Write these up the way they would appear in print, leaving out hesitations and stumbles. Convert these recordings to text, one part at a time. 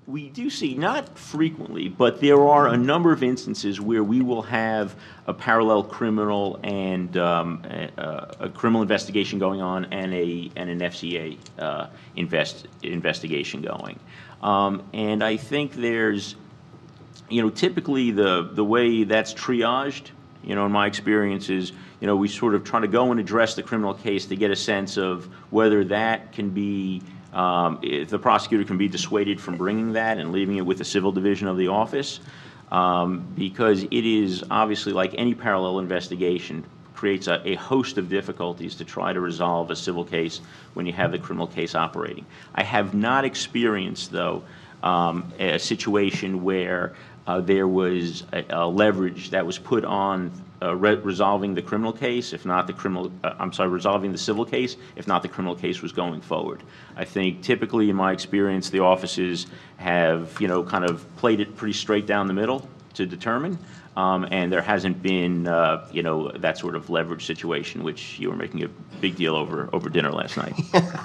We do see, not frequently, but there are a number of instances where we will have a parallel criminal and a criminal investigation going on and an FCA investigation going. And I think there's, typically the way that's triaged, in my experience is, we sort of try to go and address the criminal case to get a sense of whether that can be, if the prosecutor can be dissuaded from bringing that and leaving it with the civil division of the office, because it is obviously, like any parallel investigation, creates a host of difficulties to try to resolve a civil case when you have the criminal case operating. I have not experienced, though, a situation where there was a leverage that was put on resolving the criminal case, if not the resolving the civil case, if not the criminal case was going forward. I think typically, in my experience, the offices have, kind of played it pretty straight down the middle to determine, and there hasn't been, that sort of leverage situation, which you were making a big deal over dinner last night.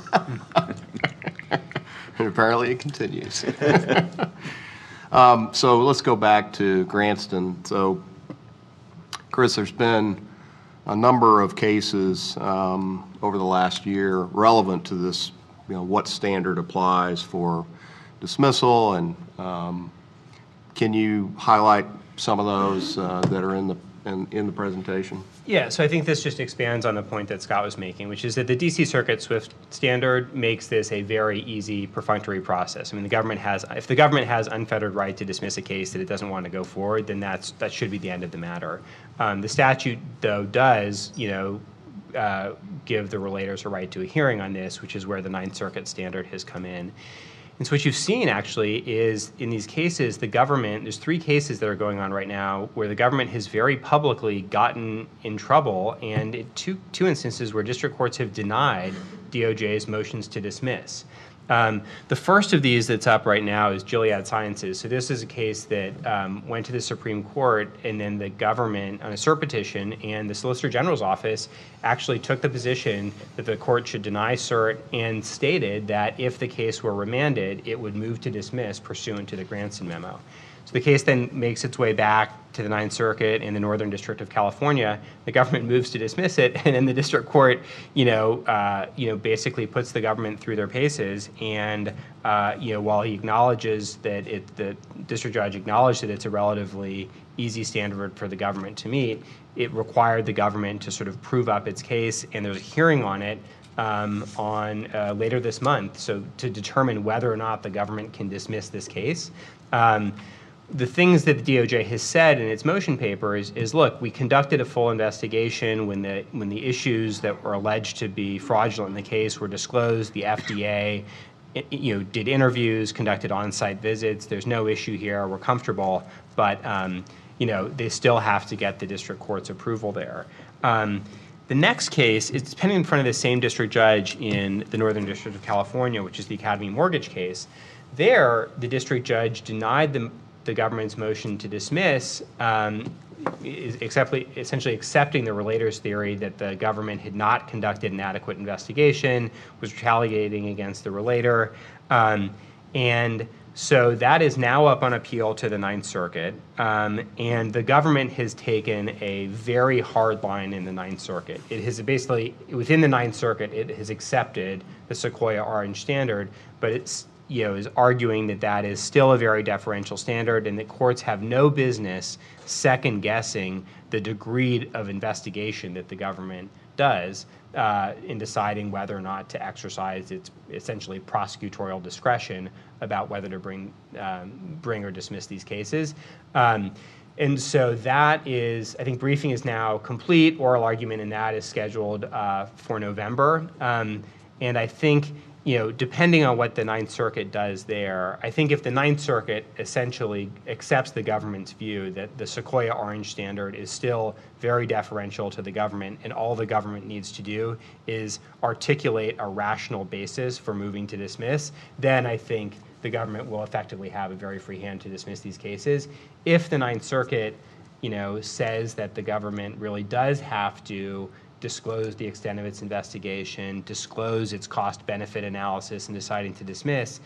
And apparently it continues. So let's go back to Granston. So, Chris, there's been a number of cases over the last year relevant to this, what standard applies for dismissal, and can you highlight some of those that are in the presentation? Yeah, so I think this just expands on the point that Scott was making, which is that the D.C. Circuit SWIFT standard makes this a very easy perfunctory process. I mean, if the government has unfettered right to dismiss a case that it doesn't want to go forward, then that should be the end of the matter. The statute, though, does, give the relators a right to a hearing on this, which is where the Ninth Circuit standard has come in. And so what you've seen, actually, is in these cases, the government, there's 3 cases that are going on right now where the government has very publicly gotten in trouble, and two instances where district courts have denied DOJ's motions to dismiss. The first of these that's up right now is Gilead Sciences. So this is a case that went to the Supreme Court, and then the government, on a cert petition, and the Solicitor General's office actually took the position that the court should deny cert and stated that if the case were remanded, it would move to dismiss pursuant to the Granston memo. So the case then makes its way back to the Ninth Circuit in the Northern District of California. The government moves to dismiss it, and then the district court, basically puts the government through their paces. And while he acknowledges that the district judge acknowledged that it's a relatively easy standard for the government to meet, it required the government to sort of prove up its case, and there's a hearing on it later this month, so to determine whether or not the government can dismiss this case. The things that the DOJ has said in its motion papers is, look, we conducted a full investigation when the issues that were alleged to be fraudulent in the case were disclosed. The FDA, did interviews, conducted on-site visits. There's no issue here. We're comfortable, but they still have to get the district court's approval there. The next case is pending in front of the same district judge in the Northern District of California, which is the Academy Mortgage case. There, the district judge denied the government's motion to dismiss, essentially accepting the relator's theory that the government had not conducted an adequate investigation, was retaliating against the relator. And so that is now up on appeal to the Ninth Circuit. And the government has taken a very hard line in the Ninth Circuit. It has basically, within the Ninth Circuit, it has accepted the Sequoia Orange standard, but it's is arguing that is still a very deferential standard, and that courts have no business second-guessing the degree of investigation that the government does in deciding whether or not to exercise its essentially prosecutorial discretion about whether to bring or dismiss these cases. And so that is, I think briefing is now complete. Oral argument in that is scheduled for November. And I think, depending on what the Ninth Circuit does there, I think if the Ninth Circuit essentially accepts the government's view that the Sequoia Orange standard is still very deferential to the government, and all the government needs to do is articulate a rational basis for moving to dismiss, then I think the government will effectively have a very free hand to dismiss these cases. If the Ninth Circuit, says that the government really does have to disclose the extent of its investigation, disclose its cost-benefit analysis in deciding to dismiss,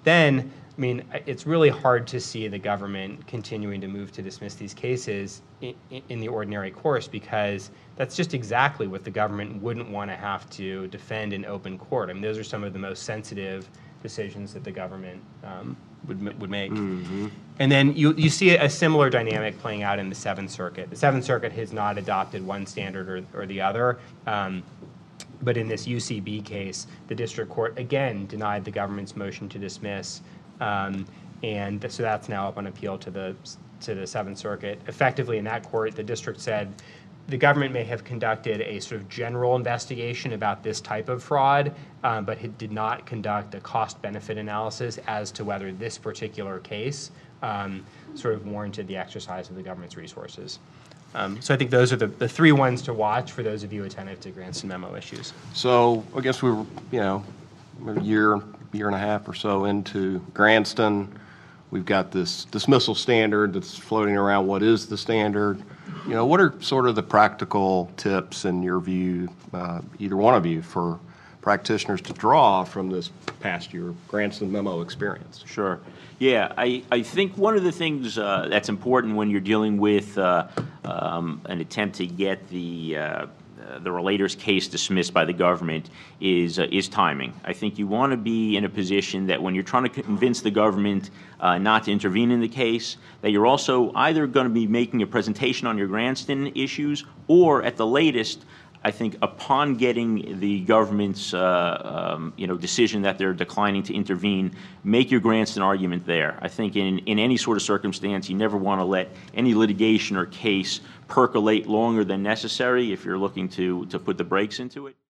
then, I mean, it's really hard to see the government continuing to move to dismiss these cases in the ordinary course, because that's just exactly what the government wouldn't want to have to defend in open court. I mean, those are some of the most sensitive decisions that the government would make. And then you see a similar dynamic playing out in the Seventh Circuit. The Seventh Circuit has not adopted one standard or the other. But in this UCB case, the district court again denied the government's motion to dismiss, and so that's now up on appeal to the Seventh Circuit. Effectively, in that court, the district said the government may have conducted a sort of general investigation about this type of fraud, but it did not conduct a cost-benefit analysis as to whether this particular case sort of warranted the exercise of the government's resources. So I think those are the three ones to watch for those of you attentive to Granston memo issues. So I guess we were, a year and a half or so into Granston. We've got this dismissal standard that's floating around. What is the standard? What are sort of the practical tips in your view, either one of you, for practitioners to draw from this past year Granston memo experience? Sure. Yeah, I think one of the things that's important when you're dealing with an attempt to get the relator's case dismissed by the government is timing. I think you want to be in a position that when you're trying to convince the government not to intervene in the case, that you're also either going to be making a presentation on your Granston issues, or at the latest, I think upon getting the government's decision that they're declining to intervene, make your Granston argument there. I think in any sort of circumstance, you never want to let any litigation or case percolate longer than necessary if you're looking to put the brakes into it.